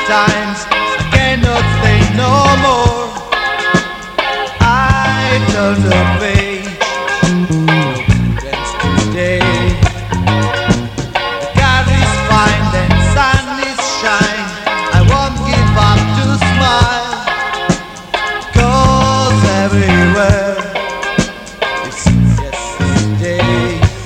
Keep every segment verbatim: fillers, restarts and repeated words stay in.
times I cannot stay no more. I turn the page, no prudence today. The car is fine and sun is shine. I won't give up to smile, 'cause everywhere it's yesterday.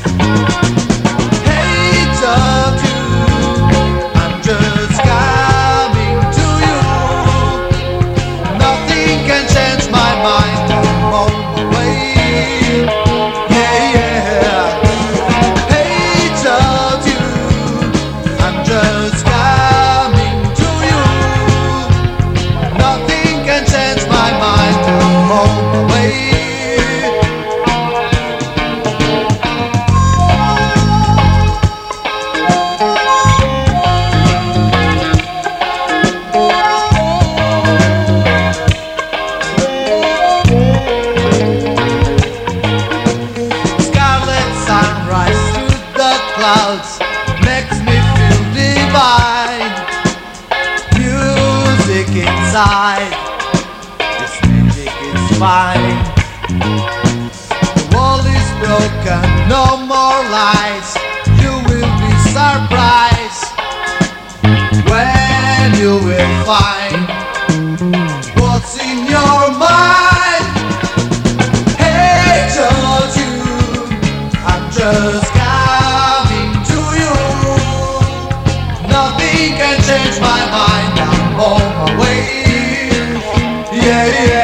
Hey, talk to I'm just coming to you. Nothing can change my mind. I'm on my way. Yeah, yeah. Hey, talk to I'm just coming to you. Nothing can change my mind. I'm on my way. Scarlet sunrise through the clouds makes me feel divine. Music inside, this magic is fine. The wall is broken, no more lies. You will be surprised when you will find what's in your mind. Hey, told you I'm just coming to you. Nothing can change my mind. I'm on my way. Yeah, yeah.